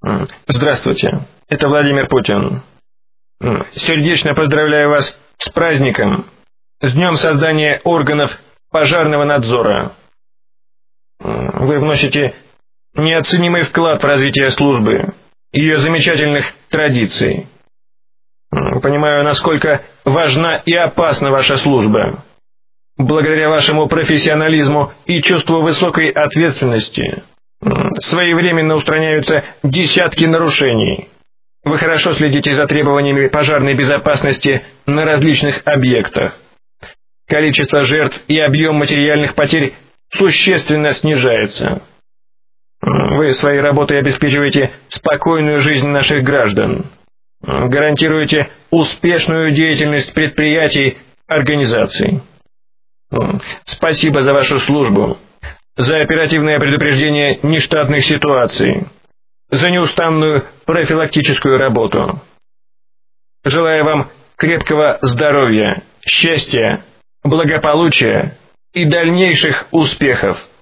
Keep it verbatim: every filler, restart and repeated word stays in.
Здравствуйте, это Владимир Путин. Сердечно поздравляю вас с праздником, с днем создания органов пожарного надзора. Вы вносите неоценимый вклад в развитие службы, ее замечательных традиций. Понимаю, насколько важна и опасна ваша служба. Благодаря вашему профессионализму и чувству высокой ответственности своевременно устраняются десятки нарушений. Вы хорошо следите за требованиями пожарной безопасности на различных объектах. Количество жертв и объем материальных потерь существенно снижается. Вы своей работой обеспечиваете спокойную жизнь наших граждан, гарантируете успешную деятельность предприятий, организаций. Спасибо за вашу службу, за оперативное предупреждение нештатных ситуаций, за неустанную профилактическую работу. Желаю вам крепкого здоровья, счастья, благополучия и дальнейших успехов.